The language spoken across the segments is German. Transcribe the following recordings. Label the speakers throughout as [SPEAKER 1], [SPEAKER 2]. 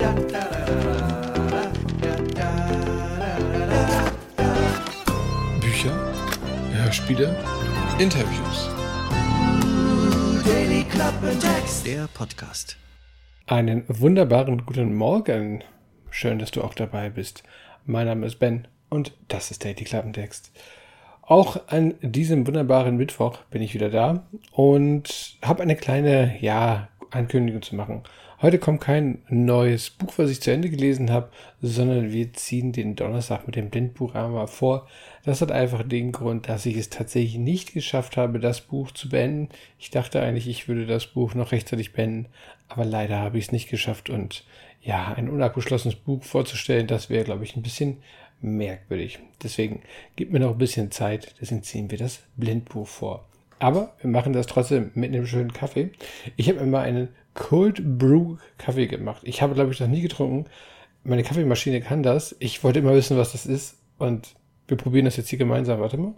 [SPEAKER 1] Bücher, Hörspiele, Interviews.
[SPEAKER 2] Daily Klappentext, der Podcast.
[SPEAKER 1] Einen wunderbaren guten Morgen. Schön, dass du auch dabei bist. Mein Name ist Ben und das ist Daily Klappentext. Auch an diesem wunderbaren Mittwoch bin ich wieder da und habe eine kleine, Ankündigung zu machen. Heute kommt kein neues Buch, was ich zu Ende gelesen habe, sondern wir ziehen den Donnerstag mit dem Blindbuch einmal vor. Das hat einfach den Grund, dass ich es tatsächlich nicht geschafft habe, das Buch zu beenden. Ich dachte eigentlich, ich würde das Buch noch rechtzeitig beenden, aber leider habe ich es nicht geschafft. Und ja, ein unabgeschlossenes Buch vorzustellen, das wäre, glaube ich, ein bisschen merkwürdig. Deswegen gibt mir noch ein bisschen Zeit, deswegen ziehen wir das Blindbuch vor. Aber wir machen das trotzdem mit einem schönen Kaffee. Ich habe immer einen Cold Brew Kaffee gemacht. Ich habe, glaube ich, noch nie getrunken. Meine Kaffeemaschine kann das. Ich wollte immer wissen, was das ist. Und wir probieren das jetzt hier gemeinsam. Warte mal.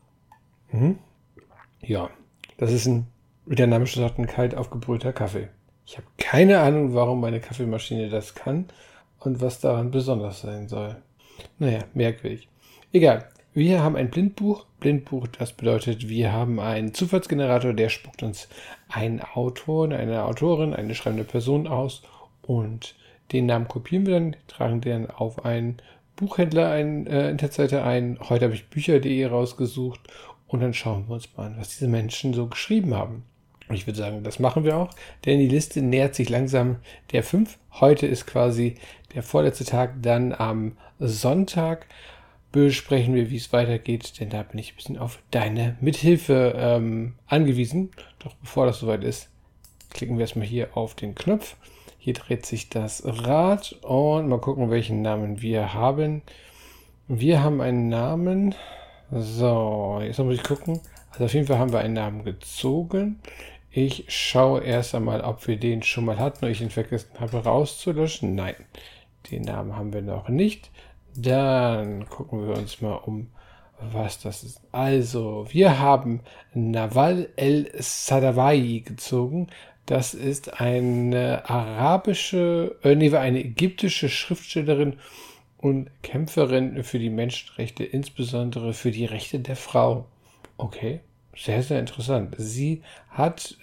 [SPEAKER 1] Ja, das ist wie der Name schon sagt, ein kalt aufgebrühter Kaffee. Ich habe keine Ahnung, warum meine Kaffeemaschine das kann und was daran besonders sein soll. Naja, merkwürdig. Egal. Wir haben ein Blindbuch. Blindbuch, das bedeutet, wir haben einen Zufallsgenerator, der spuckt uns einen Autor, eine Autorin, eine schreibende Person aus und den Namen kopieren wir dann, tragen den auf einen Buchhändler, Internetseite ein. Heute habe ich Bücher.de rausgesucht und dann schauen wir uns mal an, was diese Menschen so geschrieben haben. Und ich würde sagen, das machen wir auch, denn die Liste nähert sich langsam der 5. Heute ist quasi der vorletzte Tag, dann am Sonntag besprechen wir, wie es weitergeht, denn da bin ich ein bisschen auf deine Mithilfe angewiesen. Doch bevor das soweit ist, klicken wir erstmal hier auf den Knopf. Hier dreht sich das Rad und mal gucken, welchen Namen wir haben. Wir haben einen Namen. So, jetzt muss ich gucken. Also auf jeden Fall haben wir einen Namen gezogen. Ich schaue erst einmal, ob wir den schon mal hatten und ich ihn vergessen habe rauszulöschen. Nein, den Namen haben wir noch nicht. Dann gucken wir uns mal um, was das ist. Also, wir haben Nawal el-Saadawi gezogen. Das ist eine eine ägyptische Schriftstellerin und Kämpferin für die Menschenrechte, insbesondere für die Rechte der Frau. Okay, sehr, sehr interessant. Sie hat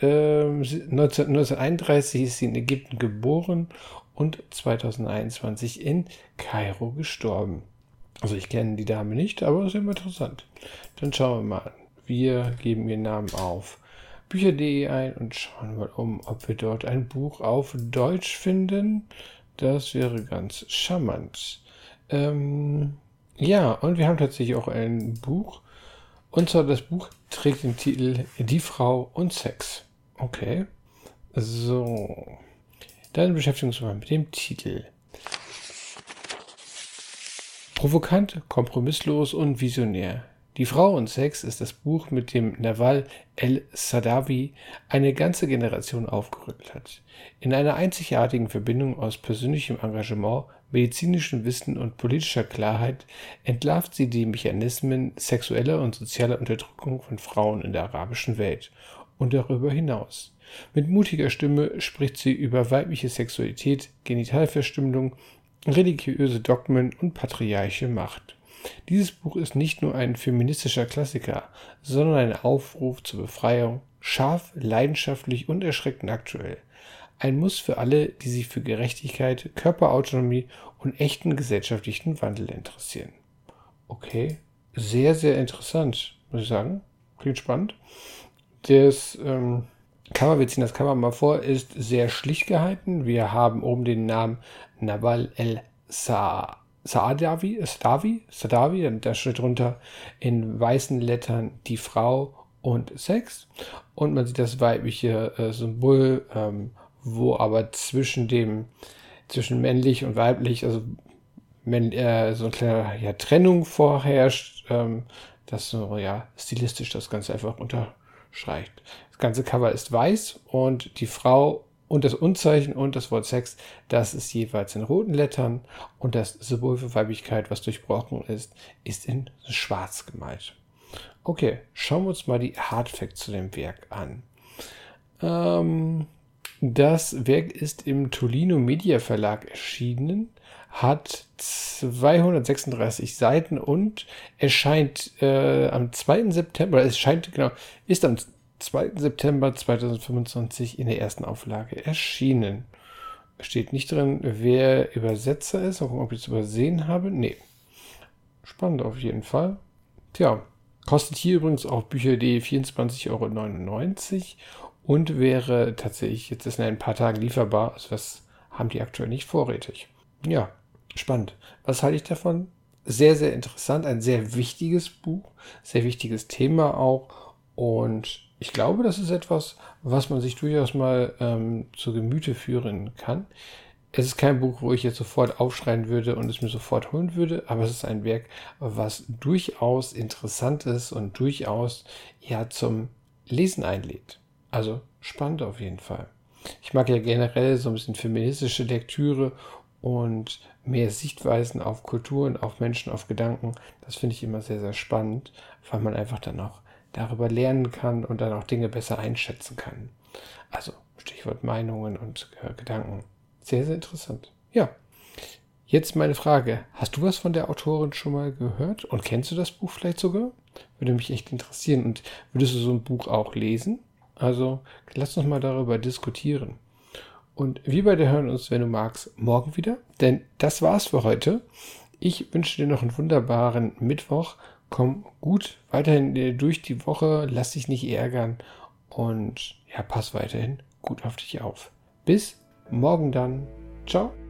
[SPEAKER 1] 1931 ist sie in Ägypten geboren und 2021 in Kairo gestorben. Also ich kenne die Dame nicht, aber ist immer interessant. Dann schauen wir mal an. Wir geben ihren Namen auf Bücher.de ein und schauen mal ob wir dort ein Buch auf Deutsch finden. Das wäre ganz charmant. Und wir haben tatsächlich auch ein Buch. Und zwar das Buch trägt den Titel Die Frau und Sex. Okay. So. Dann beschäftigen wir uns mal mit dem Titel. Provokant, kompromisslos und visionär. Die Frau und Sex ist das Buch, mit dem Nawal el-Saadawi eine ganze Generation aufgerüttelt hat. In einer einzigartigen Verbindung aus persönlichem Engagement, medizinischem Wissen und politischer Klarheit entlarvt sie die Mechanismen sexueller und sozialer Unterdrückung von Frauen in der arabischen Welt und darüber hinaus. Mit mutiger Stimme spricht sie über weibliche Sexualität, Genitalverstümmelung, religiöse Dogmen und patriarchische Macht. Dieses Buch ist nicht nur ein feministischer Klassiker, sondern ein Aufruf zur Befreiung, scharf, leidenschaftlich und erschreckend aktuell. Ein Muss für alle, die sich für Gerechtigkeit, Körperautonomie und echten gesellschaftlichen Wandel interessieren. Okay, sehr, sehr interessant, muss ich sagen. Klingt spannend. Das Cover, wir ziehen das Cover mal vor, ist sehr schlicht gehalten. Wir haben oben den Namen Nawal el-Saadawi, da steht drunter in weißen Lettern die Frau und Sex. Und man sieht das weibliche Symbol, wo aber zwischen männlich und weiblich, also so eine kleine Trennung vorherrscht, das so, stilistisch das Ganze einfach unterstreicht. Das ganze Cover ist weiß und die Frau und das Unzeichen und das Wort Sex, das ist jeweils in roten Lettern und das Symbol für Weiblichkeit, was durchbrochen ist in schwarz gemalt. Okay, schauen wir uns mal die Hardfacts zu dem Werk an. Das Werk ist im Tolino Media Verlag erschienen, hat 236 Seiten und erscheint am 2. September, ist am 2. September 2025 in der ersten Auflage erschienen. Steht nicht drin, wer Übersetzer ist. Mal gucken, ob ich es übersehen habe. Nee. Spannend auf jeden Fall. Tja, kostet hier übrigens auch Bücher.de 24,99 € und wäre tatsächlich jetzt in ein paar Tagen lieferbar. Also was haben die aktuell nicht vorrätig. Ja, spannend. Was halte ich davon? Sehr, sehr interessant. Ein sehr wichtiges Buch. Sehr wichtiges Thema auch. Und ich glaube, das ist etwas, was man sich durchaus mal zu Gemüte führen kann. Es ist kein Buch, wo ich jetzt sofort aufschreien würde und es mir sofort holen würde, aber es ist ein Werk, was durchaus interessant ist und durchaus ja zum Lesen einlädt. Also spannend auf jeden Fall. Ich mag ja generell so ein bisschen feministische Lektüre und mehr Sichtweisen auf Kulturen, auf Menschen, auf Gedanken. Das finde ich immer sehr, sehr spannend, weil man einfach dann auch darüber lernen kann und dann auch Dinge besser einschätzen kann. Also Stichwort Meinungen und Gedanken. Sehr, sehr interessant. Ja, jetzt meine Frage. Hast du was von der Autorin schon mal gehört? Und kennst du das Buch vielleicht sogar? Würde mich echt interessieren. Und würdest du so ein Buch auch lesen? Also lass uns mal darüber diskutieren. Und wir beide hören uns, wenn du magst, morgen wieder. Denn das war's für heute. Ich wünsche dir noch einen wunderbaren Mittwoch. Komm gut weiterhin durch die Woche. Lass dich nicht ärgern. Und ja, pass weiterhin gut auf dich auf. Bis morgen dann. Ciao.